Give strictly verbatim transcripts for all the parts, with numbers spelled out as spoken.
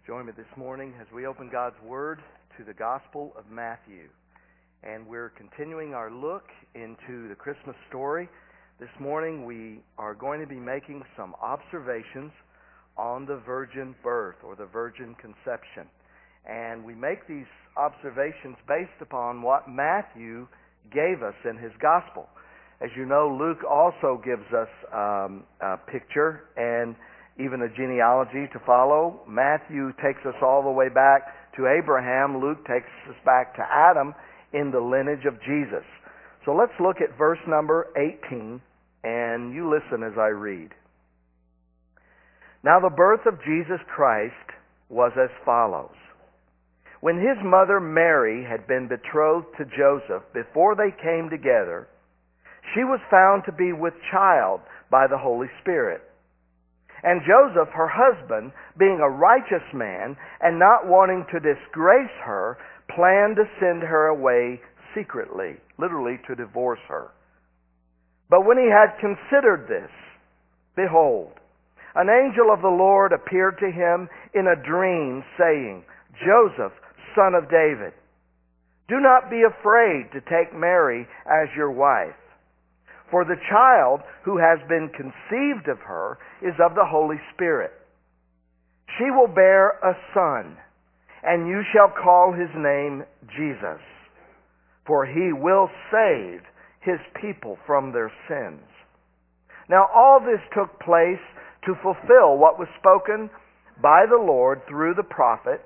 Join me this morning as we open God's Word to the Gospel of Matthew. And we're continuing our look into the Christmas story. This morning we are going to be making some observations on the virgin birth or the virgin conception. And we make these observations based upon what Matthew gave us in his Gospel. As you know, Luke also gives us um, a picture and even a genealogy to follow. Matthew takes us all the way back to Abraham. Luke takes us back to Adam in the lineage of Jesus. So let's look at verse number eighteen, and you listen as I read. Now the birth of Jesus Christ was as follows. When his mother Mary had been betrothed to Joseph, before they came together, she was found to be with child by the Holy Spirit. And Joseph, her husband, being a righteous man and not wanting to disgrace her, planned to send her away secretly, literally to divorce her. But when he had considered this, behold, an angel of the Lord appeared to him in a dream, saying, Joseph, son of David, do not be afraid to take Mary as your wife. For the child who has been conceived of her is of the Holy Spirit. She will bear a son, and you shall call his name Jesus, for he will save his people from their sins. Now all this took place to fulfill what was spoken by the Lord through the prophet.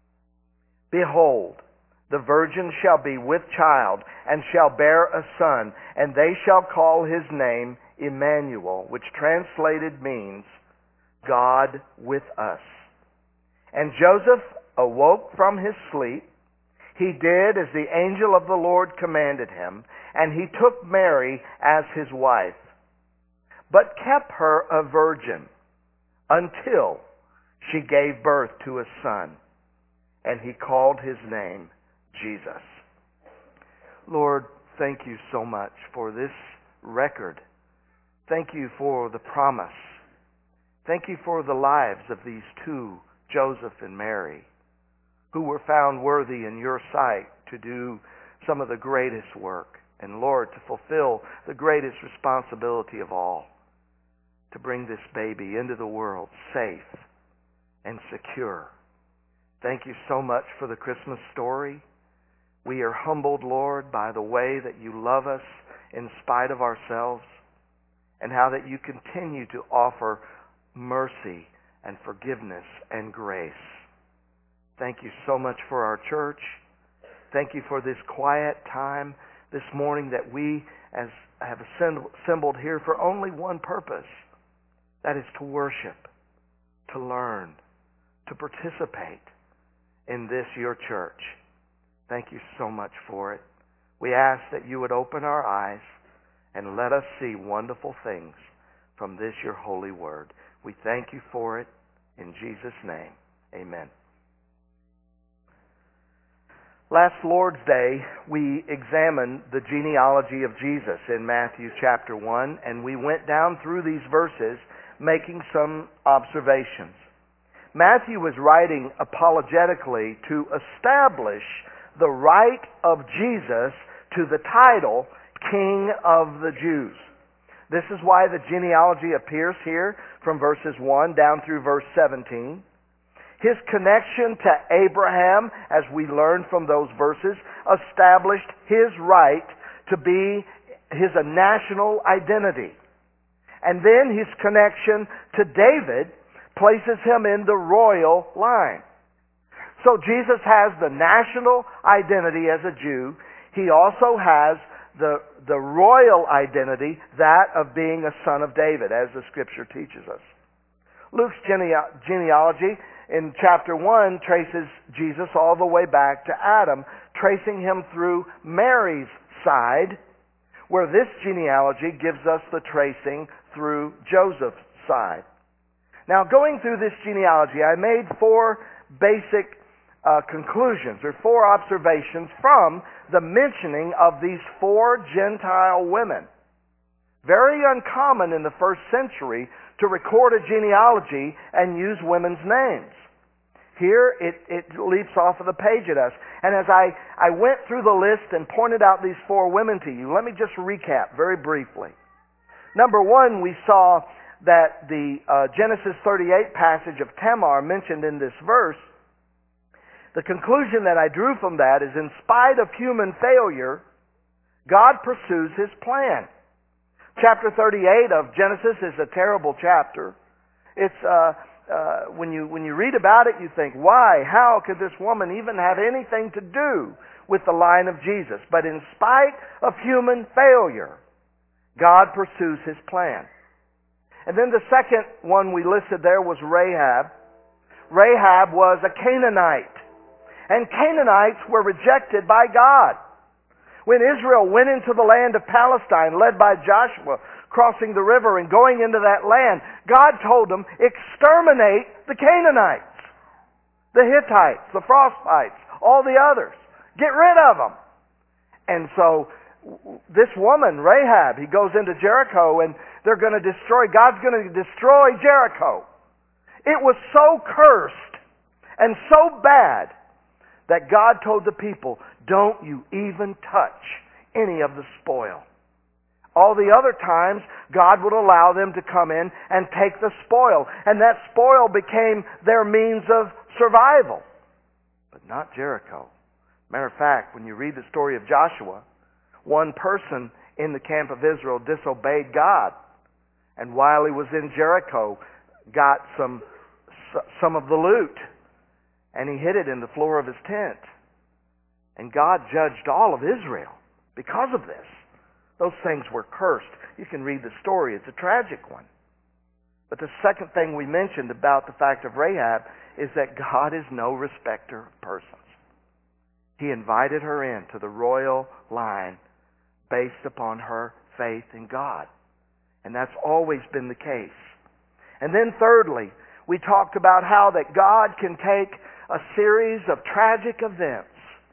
Behold, the virgin shall be with child, and shall bear a son, and they shall call his name Emmanuel, which translated means God with us. And Joseph awoke from his sleep. He did as the angel of the Lord commanded him, and he took Mary as his wife, but kept her a virgin until she gave birth to a son, and he called his name Jesus. Lord, thank you so much for this record. Thank you for the promise. Thank you for the lives of these two, Joseph and Mary, who were found worthy in your sight to do some of the greatest work. And Lord, to fulfill the greatest responsibility of all, to bring this baby into the world safe and secure. Thank you so much for the Christmas story. We are humbled, Lord, by the way that you love us in spite of ourselves, and how that you continue to offer mercy and forgiveness and grace. Thank you so much for our church. Thank you for this quiet time this morning that we as have assembled here for only one purpose. That is to worship, to learn, to participate in this, your church. Thank you so much for it. We ask that you would open our eyes and let us see wonderful things from this, your holy word. We thank you for it. In Jesus' name, amen. Last Lord's Day, we examined the genealogy of Jesus in Matthew chapter one, and we went down through these verses making some observations. Matthew was writing apologetically to establish the right of Jesus to the title King of the Jews. This is why the genealogy appears here from verses one down through verse seventeen. His connection to Abraham, as we learn from those verses, established his right to be his a national identity. And then his connection to David places him in the royal line. So Jesus has the national identity as a Jew. He also has the, the royal identity, that of being a son of David, as the Scripture teaches us. Luke's genea- genealogy in chapter one traces Jesus all the way back to Adam, tracing him through Mary's side, where this genealogy gives us the tracing through Joseph's side. Now, going through this genealogy, I made four basic Uh, conclusions or four observations from the mentioning of these four Gentile women. Very uncommon in the first century to record a genealogy and use women's names. Here it, it leaps off of the page at us. And as I, I went through the list and pointed out these four women to you, let me just recap very briefly. Number one, we saw that the uh, Genesis thirty-eight passage of Tamar mentioned in this verse, the conclusion that I drew from that is, in spite of human failure, God pursues His plan. Chapter thirty-eight of Genesis is a terrible chapter. It's uh, uh, when you when you read about it, you think, why? How could this woman even have anything to do with the line of Jesus? But in spite of human failure, God pursues His plan. And then the second one we listed there was Rahab. Rahab was a Canaanite. And Canaanites were rejected by God. When Israel went into the land of Palestine, led by Joshua, crossing the river and going into that land, God told them, exterminate the Canaanites, the Hittites, the Frostbites, all the others. Get rid of them. And so this woman, Rahab, he goes into Jericho and they're going to destroy, God's going to destroy Jericho. It was so cursed and so bad that God told the people, don't you even touch any of the spoil. All the other times, God would allow them to come in and take the spoil. And that spoil became their means of survival. But not Jericho. Matter of fact, when you read the story of Joshua, one person in the camp of Israel disobeyed God. And while he was in Jericho, got some some of the loot. And he hid it in the floor of his tent. And God judged all of Israel because of this. Those things were cursed. You can read the story. It's a tragic one. But the second thing we mentioned about the fact of Rahab is that God is no respecter of persons. He invited her into the royal line based upon her faith in God. And that's always been the case. And then thirdly, we talked about how that God can take a series of tragic events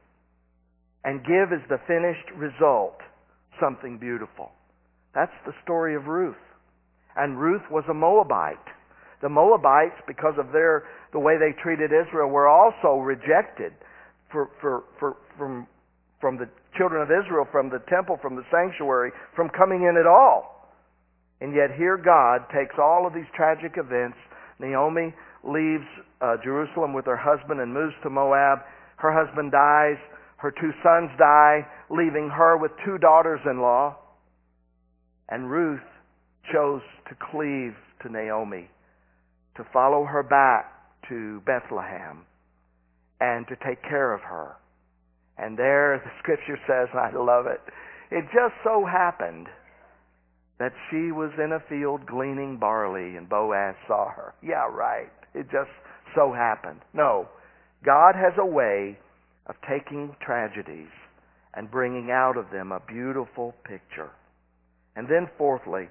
and give as the finished result something beautiful. That's the story of Ruth. And Ruth was a Moabite. The Moabites, because of their the way they treated Israel, were also rejected for, for, for, from, from the children of Israel, from the temple, from the sanctuary, from coming in at all. And yet here God takes all of these tragic events. Naomi leaves uh, Jerusalem with her husband and moves to Moab. Her husband dies. Her two sons die, leaving her with two daughters-in-law. And Ruth chose to cleave to Naomi, to follow her back to Bethlehem, and to take care of her. And there, the scripture says, and I love it, it just so happened that she was in a field gleaning barley and Boaz saw her. Yeah, right. It just so happened. No, God has a way of taking tragedies and bringing out of them a beautiful picture. And then fourthly,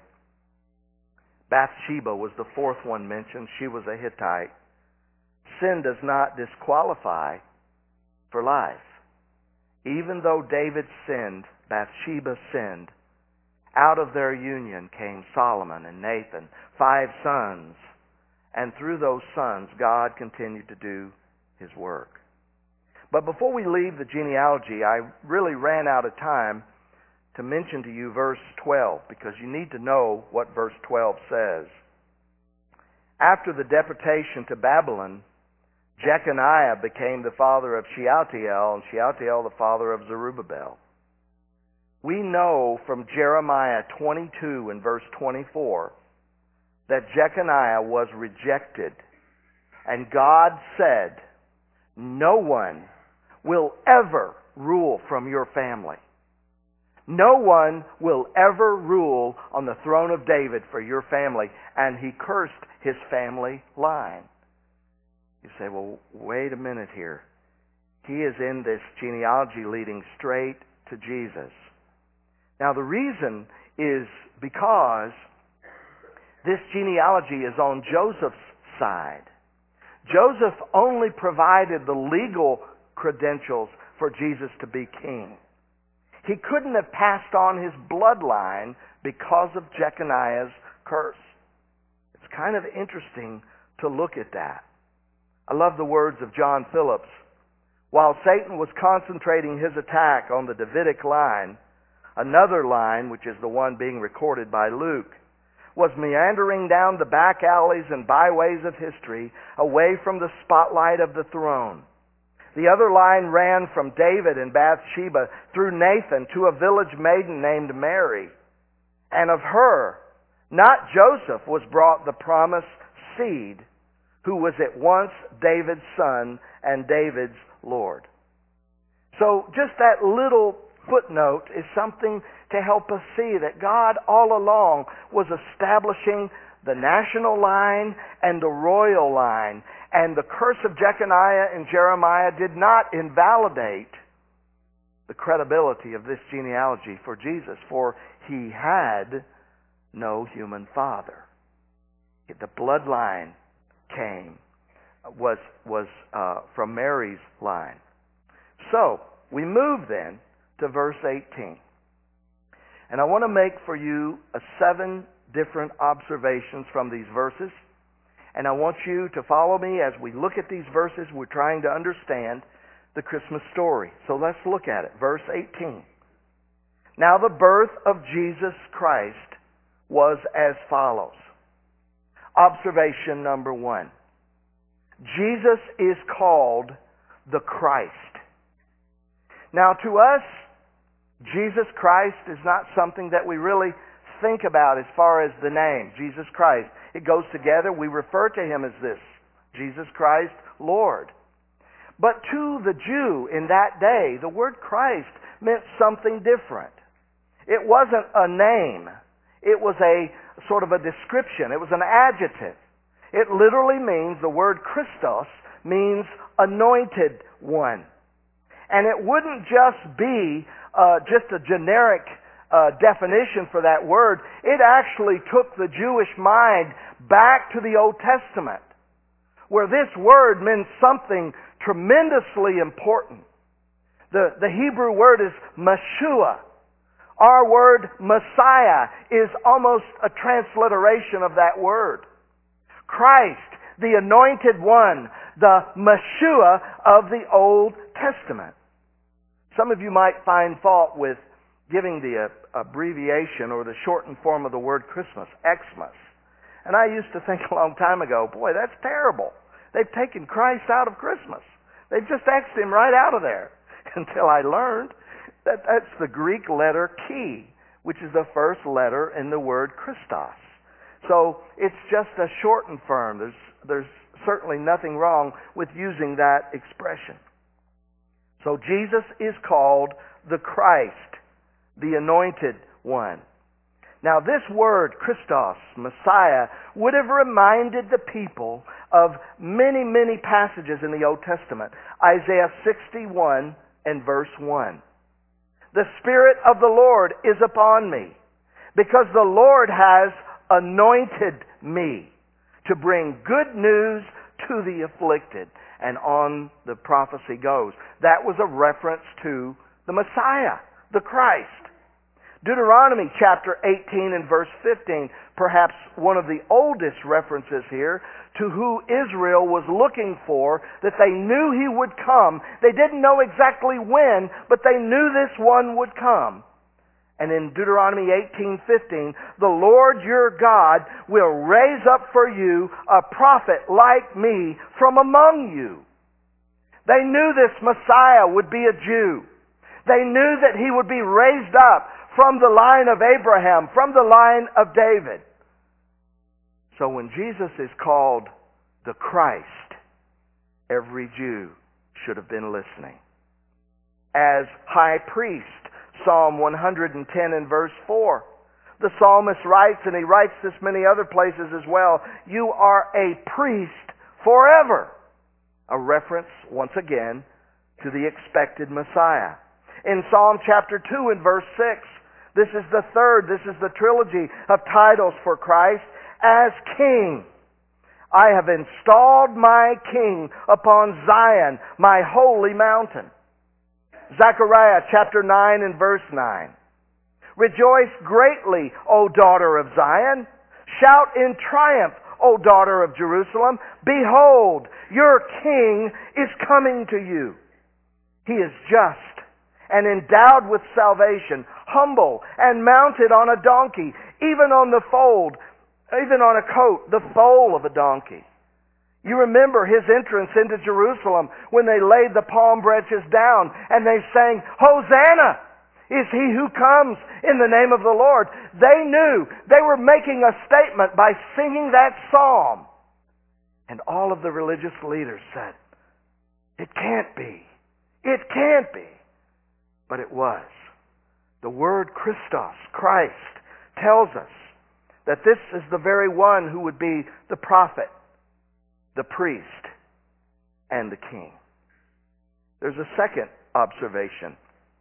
Bathsheba was the fourth one mentioned. She was a Hittite. Sin does not disqualify for life. Even though David sinned, Bathsheba sinned, out of their union came Solomon and Nathan, five sons. And through those sons, God continued to do His work. But before we leave the genealogy, I really ran out of time to mention to you verse twelve, because you need to know what verse twelve says. After the deportation to Babylon, Jeconiah became the father of Shealtiel, and Shealtiel the father of Zerubbabel. We know from Jeremiah twenty-two and verse twenty-four that Jeconiah was rejected. And God said, no one will ever rule from your family. No one will ever rule on the throne of David for your family. And He cursed his family line. You say, well, wait a minute here. He is in this genealogy leading straight to Jesus. Now the reason is because this genealogy is on Joseph's side. Joseph only provided the legal credentials for Jesus to be king. He couldn't have passed on his bloodline because of Jeconiah's curse. It's kind of interesting to look at that. I love the words of John Phillips. While Satan was concentrating his attack on the Davidic line, another line, which is the one being recorded by Luke, was meandering down the back alleys and byways of history away from the spotlight of the throne. The other line ran from David and Bathsheba through Nathan to a village maiden named Mary. And of her, not Joseph, was brought the promised seed, who was at once David's son and David's Lord. So just that little footnote is something to help us see that God all along was establishing the national line and the royal line. And the curse of Jeconiah and Jeremiah did not invalidate the credibility of this genealogy for Jesus, for he had no human father. The bloodline came, was, was uh, from Mary's line. So, we move then to verse eighteen. And I want to make for you a seven different observations from these verses. And I want you to follow me as we look at these verses. We're trying to understand the Christmas story. So let's look at it. Verse eighteen. Now the birth of Jesus Christ was as follows. Observation number one. Jesus is called the Christ. Now to us, Jesus Christ is not something that we really think about as far as the name, Jesus Christ. It goes together. We refer to him as this, Jesus Christ, Lord. But to the Jew in that day, the word Christ meant something different. It wasn't a name. It was a sort of a description. It was an adjective. It literally means, the word Christos means anointed one. And it wouldn't just be uh, just a generic uh, definition for that word. It actually took the Jewish mind back to the Old Testament, where this word meant something tremendously important. The, the Hebrew word is Meshua. Our word Messiah is almost a transliteration of that word. Christ, the anointed one, the Meshua of the Old Testament. Some of you might find fault with giving the uh, abbreviation or the shortened form of the word Christmas, Xmas. And I used to think a long time ago, boy, that's terrible. They've taken Christ out of Christmas. They've just X'd him right out of there. Until I learned that that's the Greek letter chi, which is the first letter in the word Christos. So it's just a shortened form. There's, there's certainly nothing wrong with using that expression. So Jesus is called the Christ, the anointed one. Now this word, Christos, Messiah, would have reminded the people of many, many passages in the Old Testament. Isaiah sixty-one and verse one. The Spirit of the Lord is upon me, because the Lord has anointed me to bring good news to the afflicted. And on the prophecy goes. That was a reference to the Messiah, the Christ. Deuteronomy chapter eighteen and verse fifteen, perhaps one of the oldest references here to who Israel was looking for, that they knew he would come. They didn't know exactly when, but they knew this one would come. And in Deuteronomy eighteen fifteen, the Lord your God will raise up for you a prophet like me from among you. They knew this Messiah would be a Jew. They knew that he would be raised up from the line of Abraham, from the line of David. So when Jesus is called the Christ, every Jew should have been listening. As high priest, Psalm one hundred ten and verse four. The psalmist writes, and he writes this many other places as well, you are a priest forever. A reference, once again, to the expected Messiah. In Psalm chapter two and verse six, this is the third, this is the trilogy of titles for Christ as King. I have installed my King upon Zion, my holy mountain. Zechariah chapter nine and verse nine. Rejoice greatly, O daughter of Zion. Shout in triumph, O daughter of Jerusalem, behold, your king is coming to you. He is just and endowed with salvation, humble and mounted on a donkey, even on the fold, even on a coat, the foal of a donkey. You remember his entrance into Jerusalem when they laid the palm branches down and they sang, Hosanna is he who comes in the name of the Lord. They knew they were making a statement by singing that psalm. And all of the religious leaders said, it can't be. It can't be. But it was. The word Christos, Christ, tells us that this is the very one who would be the prophet, the priest, and the king. There's a second observation,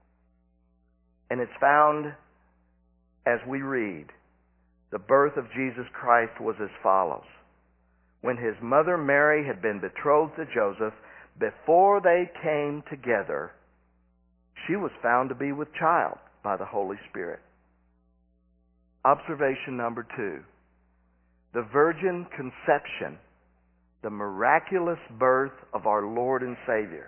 and it's found as we read. The birth of Jesus Christ was as follows. When his mother Mary had been betrothed to Joseph, before they came together, she was found to be with child by the Holy Spirit. Observation number two. The virgin conception, the miraculous birth of our Lord and Savior,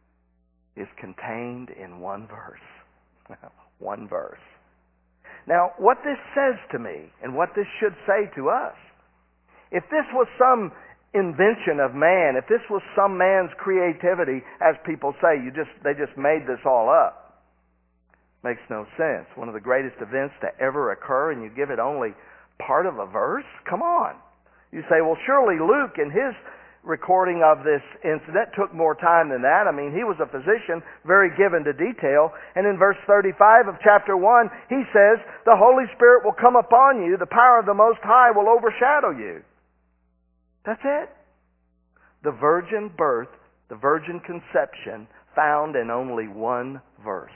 is contained in one verse. One verse. Now, what this says to me, and what this should say to us, if this was some invention of man, if this was some man's creativity, as people say, you just they just made this all up, makes no sense. One of the greatest events to ever occur, and you give it only part of a verse? Come on. You say, well, surely Luke in his recording of this incident took more time than that. I mean, he was a physician, very given to detail. And in verse thirty-five of chapter one, he says, the Holy Spirit will come upon you, the power of the Most High will overshadow you. That's it. The virgin birth, the virgin conception, found in only one verse.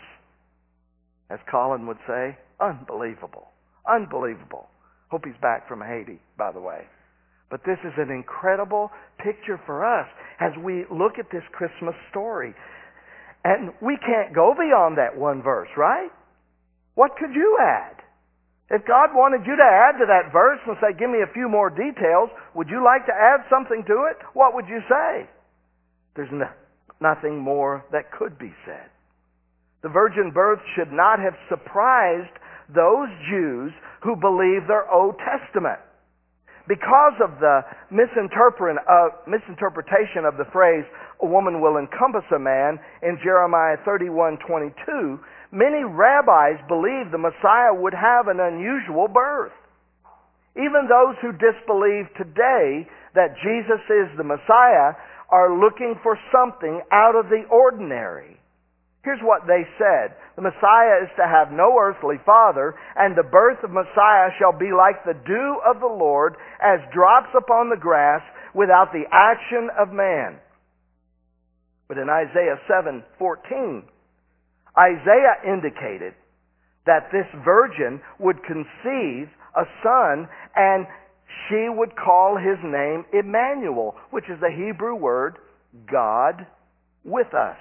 As Colin would say, unbelievable. Unbelievable. Hope he's back from Haiti, by the way. But this is an incredible picture for us as we look at this Christmas story. And we can't go beyond that one verse, right? What could you add? If God wanted you to add to that verse and say, give me a few more details, would you like to add something to it? What would you say? There's no, nothing more that could be said. The virgin birth should not have surprised those Jews who believe their Old Testament. Because of the misinterpret, uh, misinterpretation of the phrase, a woman will encompass a man, in Jeremiah thirty-one twenty-two, many rabbis believed the Messiah would have an unusual birth. Even those who disbelieve today that Jesus is the Messiah are looking for something out of the ordinary. Here's what they said. The Messiah is to have no earthly father, and the birth of Messiah shall be like the dew of the Lord, as drops upon the grass, without the action of man. But in Isaiah seven fourteen, Isaiah indicated that this virgin would conceive a son, and she would call his name Emmanuel, which is the Hebrew word God with us.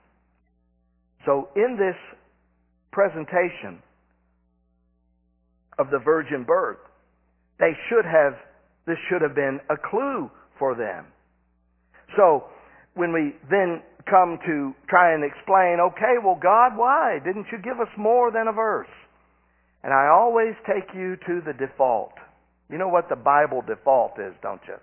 So in this presentation of the virgin birth, they should have, this should have been a clue for them. So when we then come to try and explain, okay, well, God, why didn't you give us more than a verse? And I always take you to the default. You know what the Bible default is, don't you?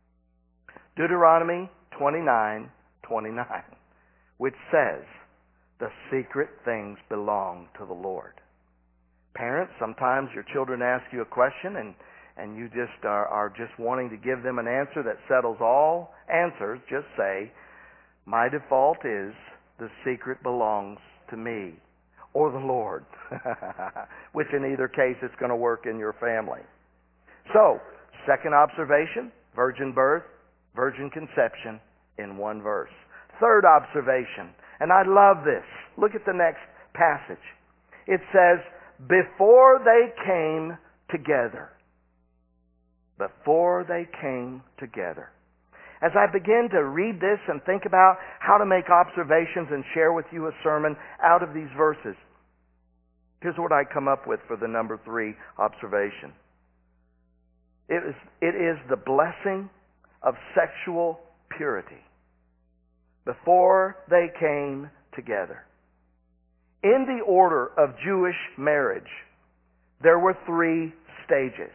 Deuteronomy twenty-nine twenty-nine, which says, the secret things belong to the Lord. Parents, sometimes your children ask you a question and, and you just are, are just wanting to give them an answer that settles all answers. Just say, my default is the secret belongs to me or the Lord. Which in either case it's going to work in your family. So, second observation, virgin birth, virgin conception in one verse. Third observation, and I love this. Look at the next passage. It says, before they came together. Before they came together. As I begin to read this and think about how to make observations and share with you a sermon out of these verses, here's what I come up with for the number three observation. It is, it is the blessing of sexual purity before they came together. In the order of Jewish marriage, there were three stages.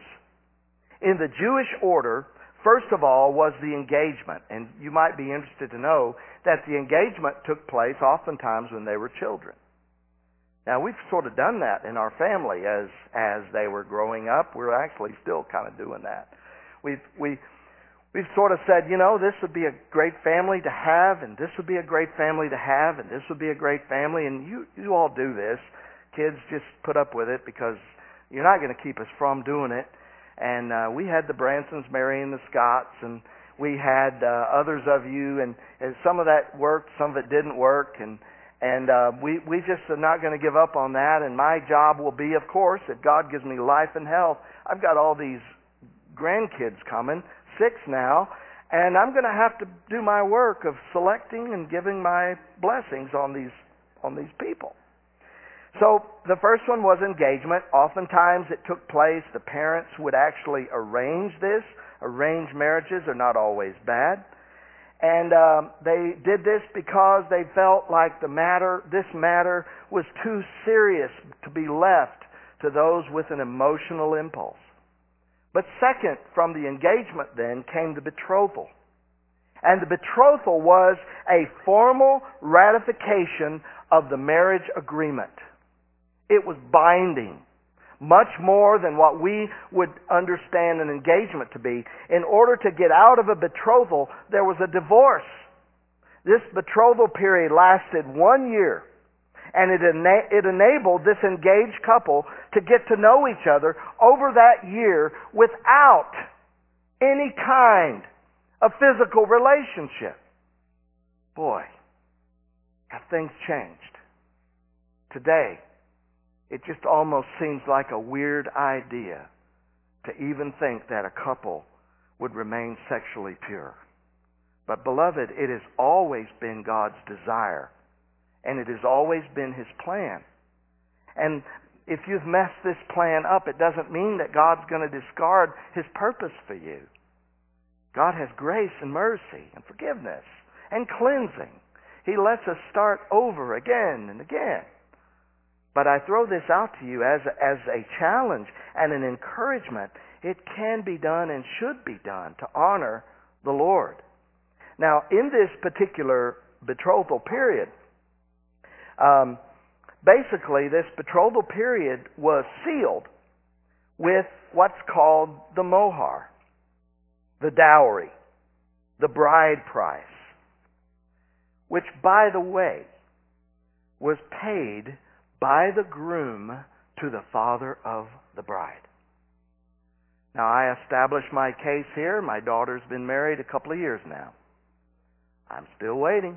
In the Jewish order, first of all was the engagement. And you might be interested to know that the engagement took place oftentimes when they were children. Now, we've sort of done that in our family as as they were growing up. We're actually still kind of doing that. We've we we've sort of said, you know, this would be a great family to have, and this would be a great family to have, and this would be a great family, and you you all do this. Kids, just put up with it because you're not going to keep us from doing it. And uh, we had the Bransons marrying the Scotts, and we had uh, others of you, and, and some of that worked, some of it didn't work, and And uh, we, we just are not going to give up on that. And my job will be, of course, if God gives me life and health, I've got all these grandkids coming, six now, and I'm going to have to do my work of selecting and giving my blessings on these on these people. So the first one was engagement. Oftentimes it took place, the parents would actually arrange this. Arranged marriages are not always bad. And um, they did this because they felt like the matter, this matter was too serious to be left to those with an emotional impulse. But second, from the engagement then came the betrothal. And the betrothal was a formal ratification of the marriage agreement. It was binding. Much more than what we would understand an engagement to be. In order to get out of a betrothal, there was a divorce. This betrothal period lasted one year, and it, ena- it enabled this engaged couple to get to know each other over that year without any kind of physical relationship. Boy, have things changed. Today, it just almost seems like a weird idea to even think that a couple would remain sexually pure. But beloved, it has always been God's desire, and it has always been His plan. And if you've messed this plan up, it doesn't mean that God's going to discard His purpose for you. God has grace and mercy and forgiveness and cleansing. He lets us start over again and again. But I throw this out to you as a, as a challenge and an encouragement. It can be done and should be done to honor the Lord. Now, in this particular betrothal period, um, basically this betrothal period was sealed with what's called the mohar, the dowry, the bride price, which, by the way, was paid by the groom to the father of the bride. Now, I established my case here. My daughter's been married a couple of years now. I'm still waiting.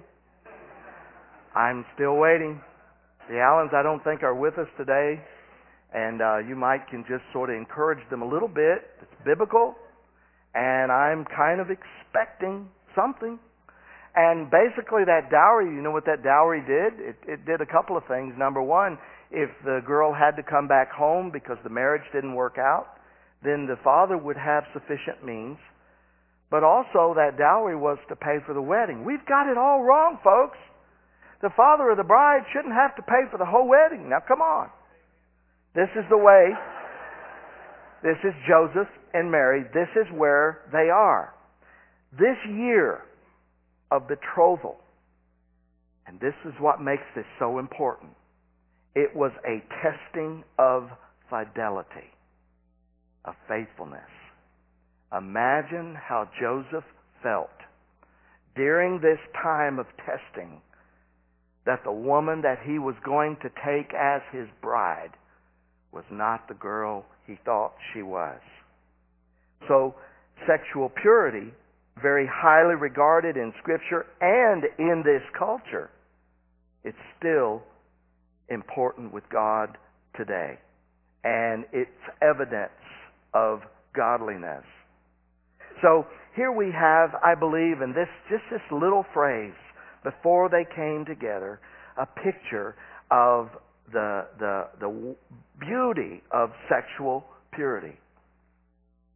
I'm still waiting. The Allens, I don't think, are with us today. And uh, you might can just sort of encourage them a little bit. It's biblical. And I'm kind of expecting something. And basically that dowry, you know what that dowry did? It, it did a couple of things. Number one, if the girl had to come back home because the marriage didn't work out, then the father would have sufficient means. But also that dowry was to pay for the wedding. We've got it all wrong, folks. The father of the bride shouldn't have to pay for the whole wedding. Now come on. This is the way. This is Joseph and Mary. This is where they are. This year of betrothal. And this is what makes this so important. It was a testing of fidelity, of faithfulness. Imagine how Joseph felt during this time of testing that the woman that he was going to take as his bride was not the girl he thought she was. So, sexual purity, very highly regarded in Scripture and in this culture, it's still important with God today. And it's evidence of godliness. So here we have, I believe, in this just this little phrase, before they came together, a picture of the the the beauty of sexual purity.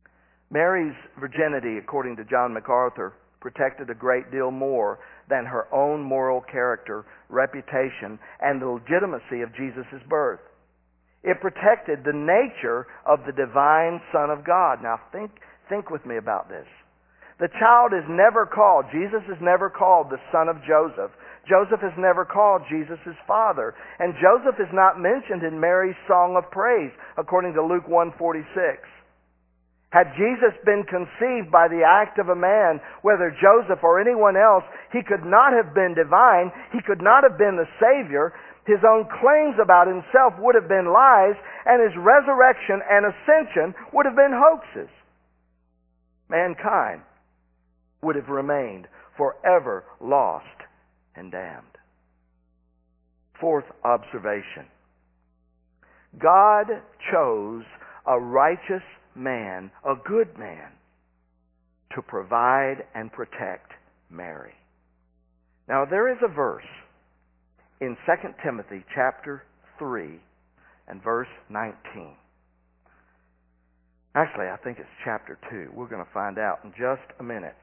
Mary's virginity, according to John MacArthur, protected a great deal more than her own moral character, reputation, and the legitimacy of Jesus' birth. It protected the nature of the divine Son of God. Now think, think with me about this. The child is never called, Jesus is never called the son of Joseph. Joseph is never called Jesus' father. And Joseph is not mentioned in Mary's song of praise, according to Luke one forty-six. Had Jesus been conceived by the act of a man, whether Joseph or anyone else, he could not have been divine. He could not have been the Savior. His own claims about himself would have been lies, and his resurrection and ascension would have been hoaxes. Mankind would have remained forever lost and damned. Fourth observation. God chose a righteous man, a good man, to provide and protect Mary. Now there is a verse in Second Timothy chapter three and verse nineteen. Actually, I think it's chapter two. We're going to find out in just a minute.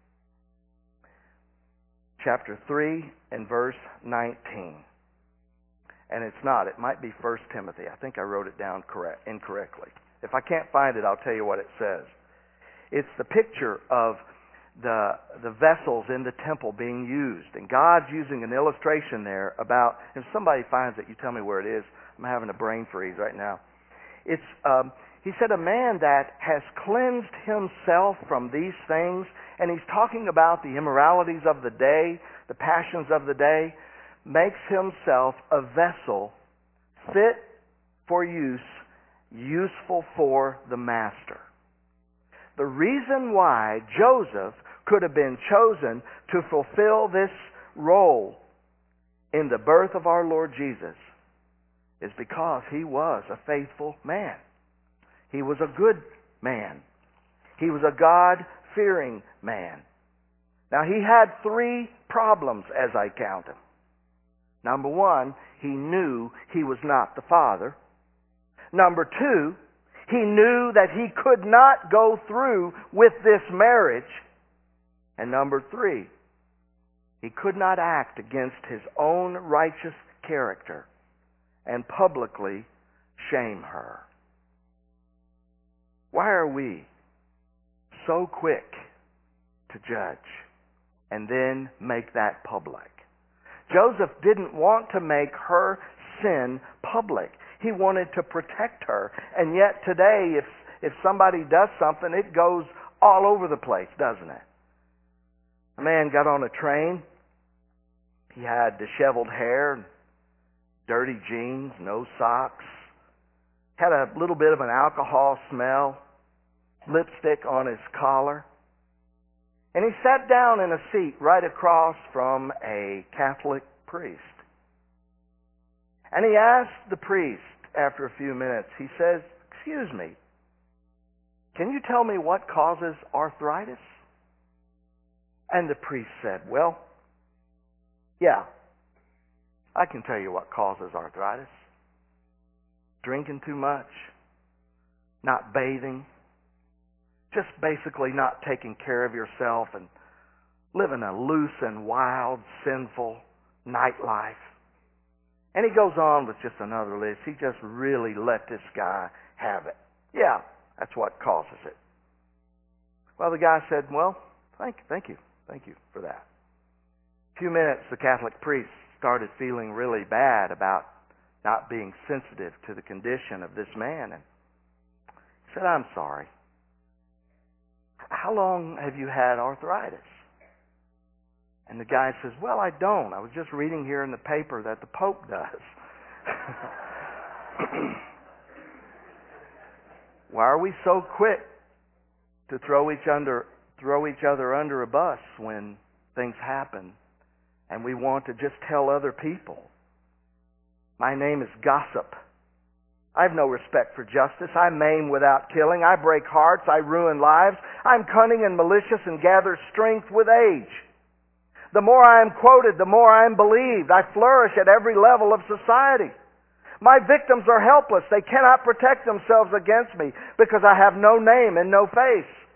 Chapter three and verse nineteen. And it's not. It might be First Timothy. I think I wrote it down correct, incorrectly. If I can't find it, I'll tell you what it says. It's the picture of the the vessels in the temple being used. And God's using an illustration there about, if somebody finds it, you tell me where it is. I'm having a brain freeze right now. It's um, he said, a man that has cleansed himself from these things, and he's talking about the immoralities of the day, the passions of the day, makes himself a vessel fit for use, useful for the master. The reason why Joseph could have been chosen to fulfill this role in the birth of our Lord Jesus is because he was a faithful man. He was a good man. He was a God-fearing man. Now, he had three problems as I count them. Number one, he knew he was not the father. Number two, he knew that he could not go through with this marriage. And number three, he could not act against his own righteous character and publicly shame her. Why are we so quick to judge and then make that public? Joseph didn't want to make her sin public. He wanted to protect her. And yet today, if if somebody does something, it goes all over the place, doesn't it? A man got on a train. He had disheveled hair, dirty jeans, no socks, had a little bit of an alcohol smell, lipstick on his collar. And he sat down in a seat right across from a Catholic priest. And he asked the priest after a few minutes, he says, "Excuse me, can you tell me what causes arthritis?" And the priest said, "Well, yeah, I can tell you what causes arthritis. Drinking too much, not bathing, just basically not taking care of yourself and living a loose and wild, sinful nightlife." And he goes on with just another list. He just really let this guy have it. Yeah, that's what causes it. Well, the guy said, "Well, thank, thank you. Thank you for that." A few minutes, the Catholic priest started feeling really bad about not being sensitive to the condition of this man. And he said, "I'm sorry. How long have you had arthritis?" And the guy says, "Well, I don't. I was just reading here in the paper that the Pope does." Why are we so quick to throw each under throw each other under a bus when things happen and we want to just tell other people? My name is gossip. I have no respect for justice. I maim without killing. I break hearts. I ruin lives. I'm cunning and malicious and gather strength with age. The more I am quoted, the more I am believed. I flourish at every level of society. My victims are helpless. They cannot protect themselves against me because I have no name and no face.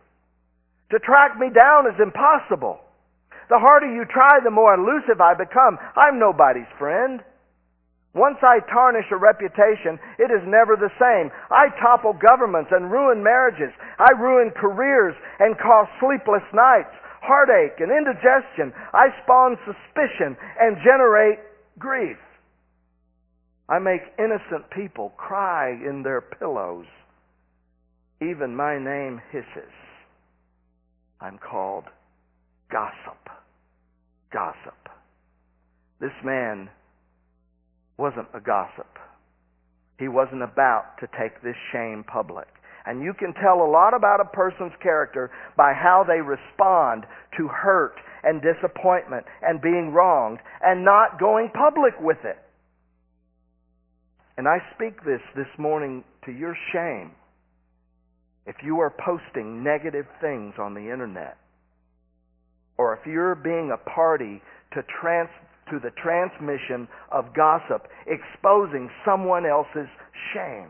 To track me down is impossible. The harder you try, the more elusive I become. I'm nobody's friend. Once I tarnish a reputation, it is never the same. I topple governments and ruin marriages. I ruin careers and cause sleepless nights, heartache and indigestion. I spawn suspicion and generate grief. I make innocent people cry in their pillows. Even my name hisses. I'm called gossip. Gossip. This man wasn't a gossip. He wasn't about to take this shame public. And you can tell a lot about a person's character by how they respond to hurt and disappointment and being wronged and not going public with it. And I speak this this morning to your shame. If you are posting negative things on the internet, or if you're being a party to trans to the transmission of gossip, exposing someone else's shame.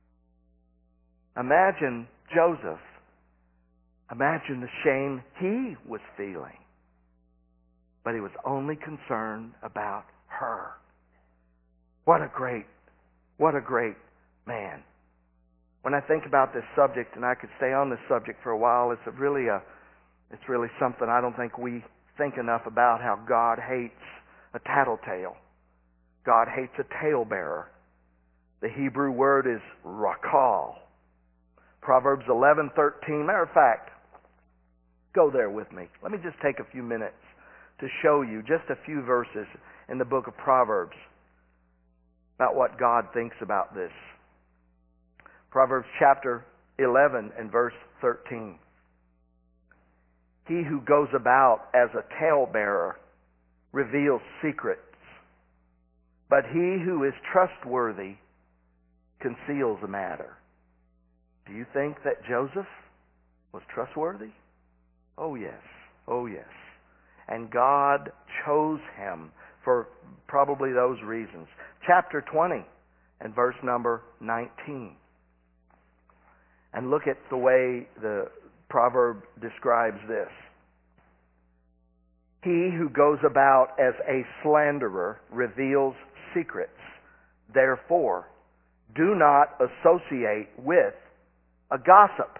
Imagine Joseph. Imagine the shame he was feeling. But he was only concerned about her. What a great, what a great man. When I think about this subject, and I could stay on this subject for a while, it's a really a, it's really something I don't think we think enough about, how God hates a tattletale. God hates a talebearer. The Hebrew word is rakal. Proverbs eleven thirteen. Matter of fact, go there with me. Let me just take a few minutes to show you just a few verses in the book of Proverbs about what God thinks about this. Proverbs chapter eleven and verse thirteen. He who goes about as a talebearer reveals secrets, but he who is trustworthy conceals a matter. Do you think that Joseph was trustworthy? Oh yes, oh yes. And God chose him for probably those reasons. Chapter twenty and verse number nineteen. And look at the way the proverb describes this. He who goes about as a slanderer reveals secrets. Therefore, do not associate with a gossip.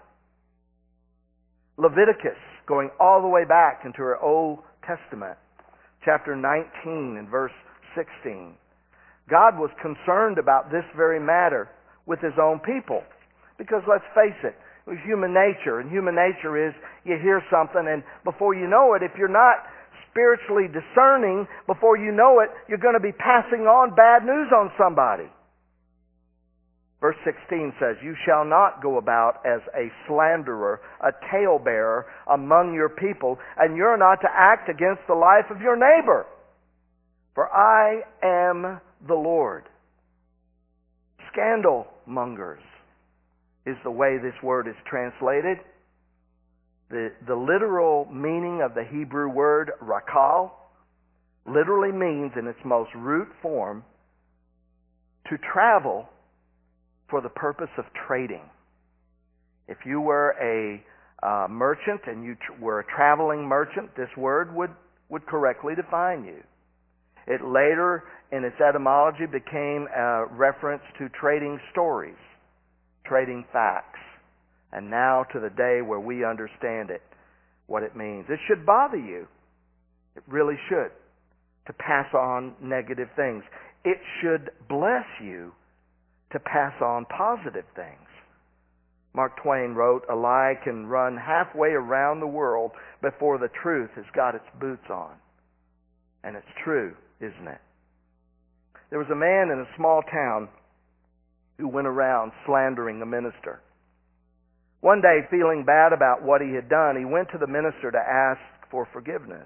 Leviticus, going all the way back into our Old Testament, chapter nineteen and verse sixteen. God was concerned about this very matter with his own people. Because let's face it, it was human nature. And human nature is you hear something and before you know it, if you're not spiritually discerning, before you know it, you're going to be passing on bad news on somebody. Verse sixteen says, you shall not go about as a slanderer, a talebearer among your people, and you're not to act against the life of your neighbor. For I am the Lord. Scandal mongers is the way this word is translated. The, the literal meaning of the Hebrew word rakal literally means in its most root form to travel for the purpose of trading. If you were a uh, merchant and you tr- were a traveling merchant, this word would, would correctly define you. It later, in its etymology, became a reference to trading stories, trading facts. And now to the day where we understand it, what it means. It should bother you. It really should. To pass on negative things. It should bless you to pass on positive things. Mark Twain wrote, a lie can run halfway around the world before the truth has got its boots on. And it's true, isn't it? There was a man in a small town who went around slandering a minister. One day, feeling bad about what he had done, he went to the minister to ask for forgiveness.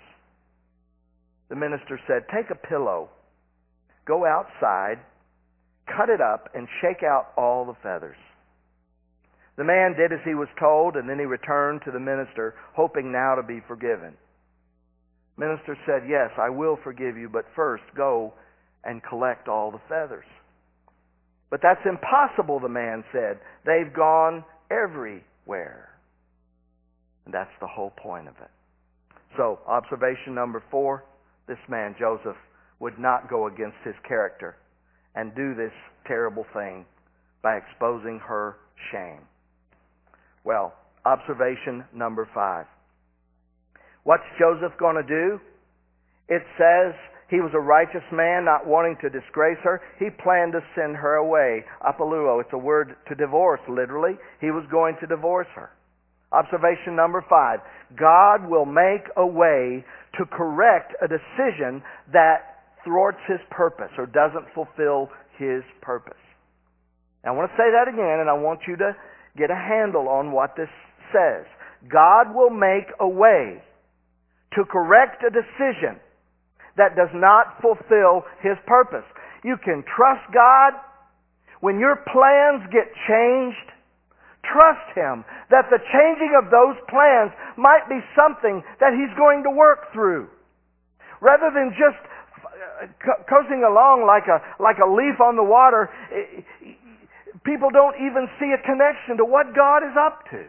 The minister said, take a pillow, go outside, cut it up, and shake out all the feathers. The man did as he was told, and then he returned to the minister, hoping now to be forgiven. The minister said, yes, I will forgive you, but first go and collect all the feathers. But that's impossible, the man said. They've gone everywhere. And that's the whole point of it. So, observation number four, this man, Joseph, would not go against his character and do this terrible thing by exposing her shame. Well, observation number five. What's Joseph going to do? It says he was a righteous man, not wanting to disgrace her. He planned to send her away. Apoluo, it's a word to divorce, literally. He was going to divorce her. Observation number five. God will make a way to correct a decision that thwarts his purpose or doesn't fulfill his purpose. Now, I want to say that again, and I want you to get a handle on what this says. God will make a way to correct a decision that does not fulfill his purpose. You can trust God when your plans get changed. Trust him that the changing of those plans might be something that he's going to work through. Rather than just coasting along like a, like a leaf on the water, people don't even see a connection to what God is up to.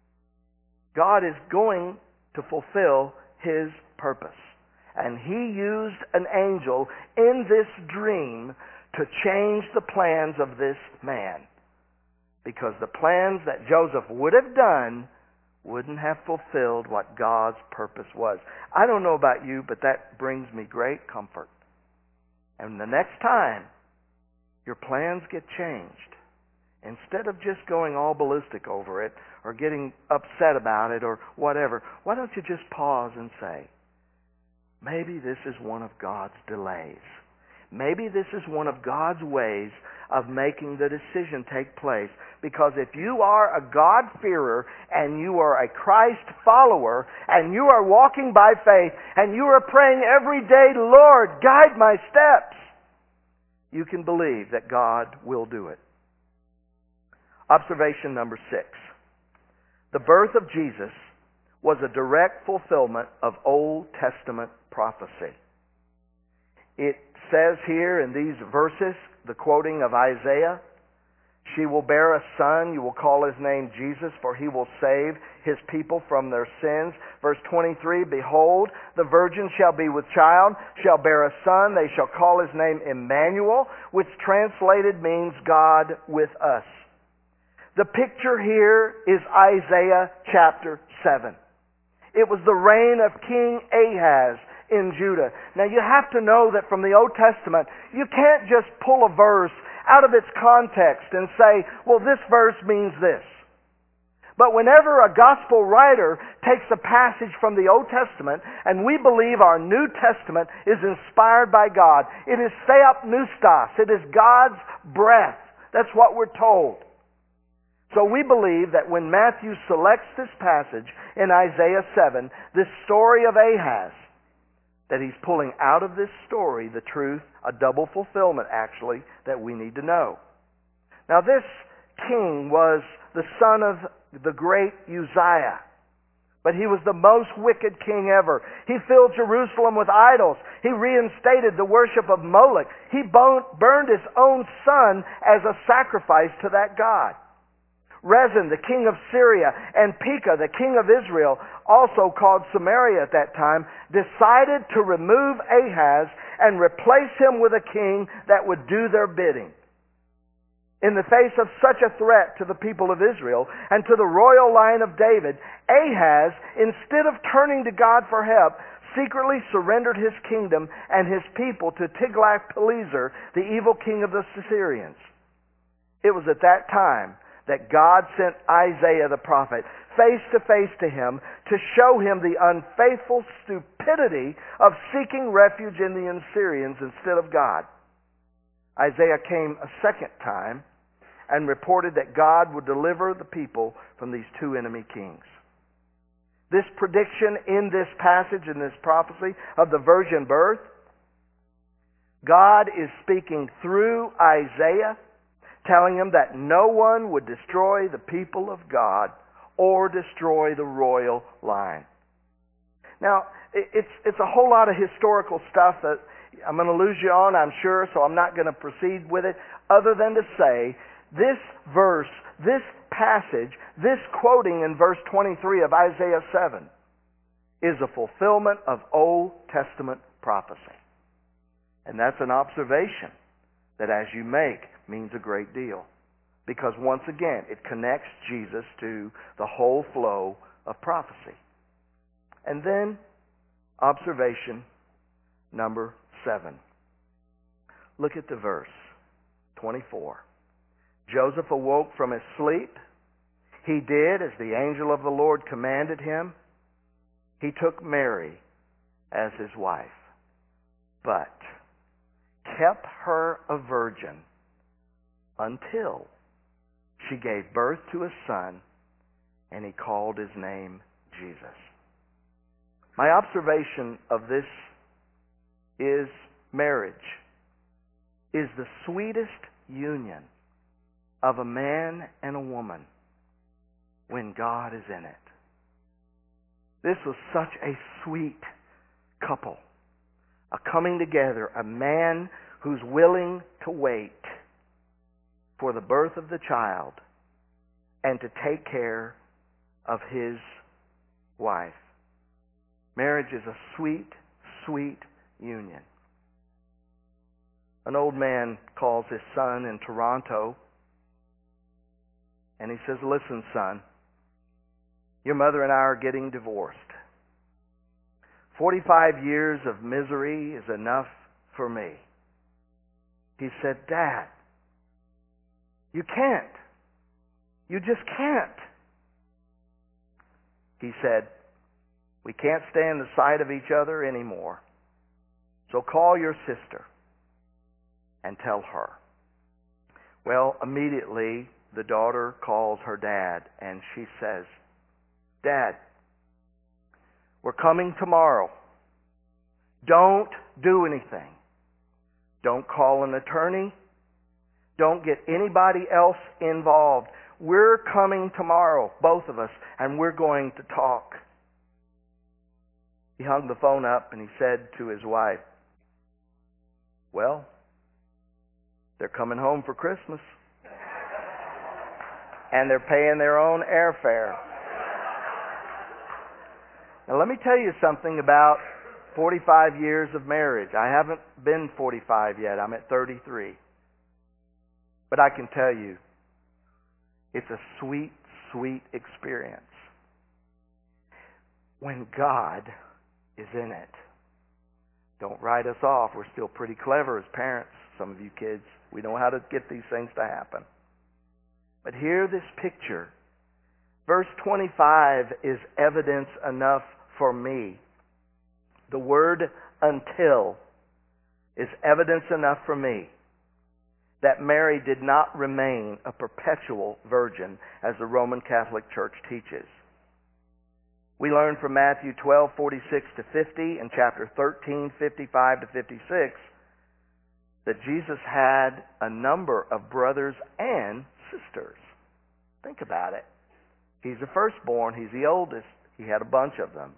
God is going to fulfill his purpose. And he used an angel in this dream to change the plans of this man. Because the plans that Joseph would have done wouldn't have fulfilled what God's purpose was. I don't know about you, but that brings me great comfort. And the next time your plans get changed, instead of just going all ballistic over it or getting upset about it or whatever, why don't you just pause and say, maybe this is one of God's delays. Maybe this is one of God's ways of making the decision take place. Because if you are a God-fearer and you are a Christ follower and you are walking by faith and you are praying every day, Lord, guide my steps, you can believe that God will do it. Observation number six. The birth of Jesus was a direct fulfillment of Old Testament prophecy. It says here in these verses, the quoting of Isaiah, she will bear a son, you will call his name Jesus, for he will save his people from their sins. Verse twenty-three, behold, the virgin shall be with child, shall bear a son, they shall call his name Emmanuel, which translated means God with us. The picture here is Isaiah chapter seven. It was the reign of King Ahaz in Judah. Now you have to know that from the Old Testament, you can't just pull a verse out of its context and say, well, this verse means this. But whenever a gospel writer takes a passage from the Old Testament, and we believe our New Testament is inspired by God, it is theopneustos, it is God's breath. That's what we're told. So we believe that when Matthew selects this passage in Isaiah seven, this story of Ahaz, that he's pulling out of this story the truth, a double fulfillment actually, that we need to know. Now this king was the son of the great Uzziah, but he was the most wicked king ever. He filled Jerusalem with idols. He reinstated the worship of Moloch. He burned his own son as a sacrifice to that god. Rezin, the king of Syria, and Pekah, the king of Israel, also called Samaria at that time, decided to remove Ahaz and replace him with a king that would do their bidding. In the face of such a threat to the people of Israel and to the royal line of David, Ahaz, instead of turning to God for help, secretly surrendered his kingdom and his people to Tiglath-Pileser, the evil king of the Assyrians. It was at that time that God sent Isaiah the prophet face to face to him to show him the unfaithful stupidity of seeking refuge in the Assyrians instead of God. Isaiah came a second time and reported that God would deliver the people from these two enemy kings. This prediction in this passage, in this prophecy of the virgin birth, God is speaking through Isaiah, telling him that no one would destroy the people of God or destroy the royal line. Now, it's it's a whole lot of historical stuff that I'm going to lose you on, I'm sure, so I'm not going to proceed with it, other than to say This verse, this passage, this quoting in verse twenty-three of Isaiah seven is a fulfillment of Old Testament prophecy. And that's an observation that as you make means a great deal. Because once again, it connects Jesus to the whole flow of prophecy. And then, observation number seven. Look at the verse, twenty-four. Joseph awoke from his sleep. He did as the angel of the Lord commanded him. He took Mary as his wife, but kept her a virgin until she gave birth to a son, and he called his name Jesus. My observation of this is marriage is the sweetest union of a man and a woman when God is in it. This was such a sweet couple. A coming together, a man who's willing to wait for the birth of the child and to take care of his wife. Marriage is a sweet, sweet union. An old man calls his son in Toronto and he says, "Listen, son, your mother and I are getting divorced. Forty-five years of misery is enough for me." He said, "Dad, you can't. You just can't." He said, "We can't stand the sight of each other anymore. So call your sister and tell her." Well, immediately the daughter calls her dad and she says, "Dad, we're coming tomorrow. Don't do anything. Don't call an attorney. Don't get anybody else involved. We're coming tomorrow, both of us, and we're going to talk." He hung the phone up and he said to his wife, "Well, they're coming home for Christmas. And they're paying their own airfare." Now let me tell you something about forty-five years of marriage. I haven't been forty-five yet. I'm at thirty-three. But I can tell you, it's a sweet, sweet experience when God is in it. Don't write us off. We're still pretty clever as parents. Some of you kids, we know how to get these things to happen. But here, this picture, verse twenty-five is evidence enough for me. The word "until" is evidence enough for me that Mary did not remain a perpetual virgin as the Roman Catholic Church teaches. We learn from Matthew twelve, forty-six to fifty and chapter thirteen, fifty-five to fifty-six that Jesus had a number of brothers and sisters. Think about it. He's the firstborn. He's the oldest. He had a bunch of them.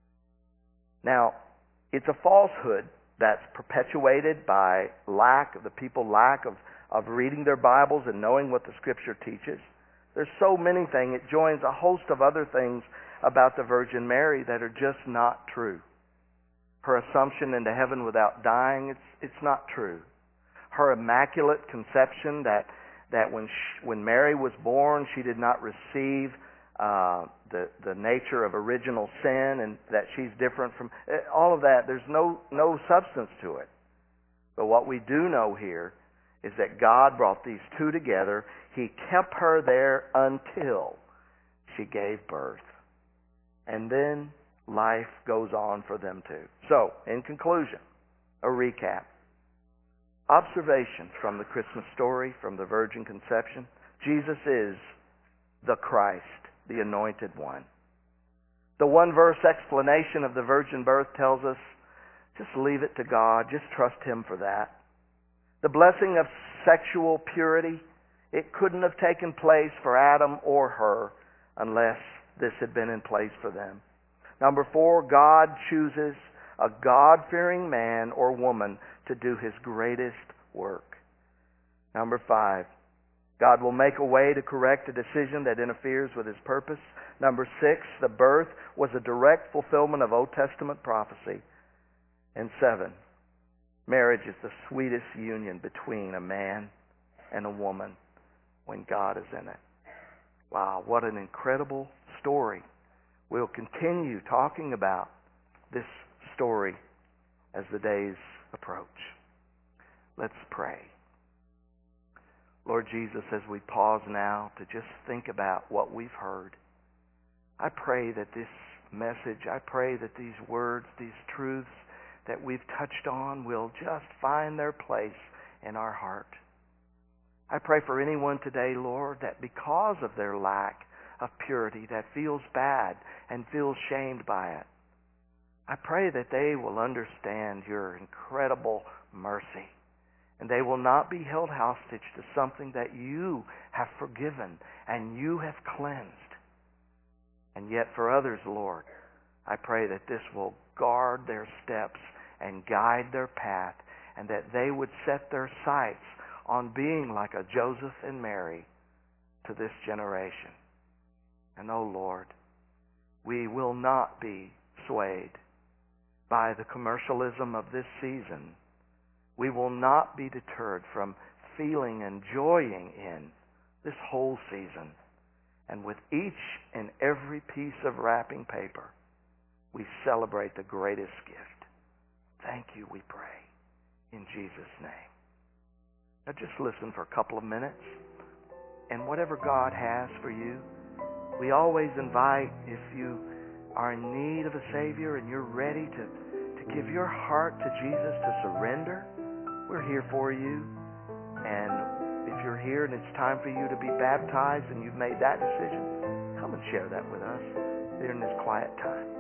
Now, it's a falsehood that's perpetuated by lack, the people lack of, of reading their Bibles and knowing what the Scripture teaches. There's so many things. It joins a host of other things about the Virgin Mary that are just not true. Her assumption into heaven without dying, it's it's not true. Her immaculate conception, that that when she, when Mary was born, she did not receive uh, the the nature of original sin, and that she's different from all of that. There's no no substance to it. But what we do know here is that God brought these two together. He kept her there until she gave birth, and then life goes on for them too. So, in conclusion, a recap. Observations from the Christmas story, from the virgin conception. Jesus is the Christ, the anointed one. The one verse explanation of the virgin birth tells us, just leave it to God. Just trust Him for that. The blessing of sexual purity, it couldn't have taken place for Adam or her unless this had been in place for them. Number four, God chooses a God-fearing man or woman to do His greatest work. Number five, God will make a way to correct a decision that interferes with His purpose. Number six, the birth was a direct fulfillment of Old Testament prophecy. And seven, marriage is the sweetest union between a man and a woman when God is in it. Wow, what an incredible story. We'll continue talking about this story as the days approach. Let's pray. Lord Jesus, as we pause now to just think about what we've heard, I pray that this message, I pray that these words, these truths that we've touched on will just find their place in our heart. I pray for anyone today, Lord, that because of their lack of purity, that feels bad and feels shamed by it, I pray that they will understand your incredible mercy. And they will not be held hostage to something that you have forgiven and you have cleansed. And yet for others, Lord, I pray that this will guard their steps and guide their path, and that they would set their sights on being like a Joseph and Mary to this generation. And oh Lord, we will not be swayed by the commercialism of this season. We will not be deterred from feeling and enjoying in this whole season. And with each and every piece of wrapping paper, we celebrate the greatest gift. Thank you, we pray, in Jesus' name. Now just listen for a couple of minutes. And whatever God has for you, we always invite, if you are in need of a Savior and you're ready to, to give your heart to Jesus, to surrender, we're here for you. And if you're here and it's time for you to be baptized and you've made that decision, come and share that with us during this quiet time.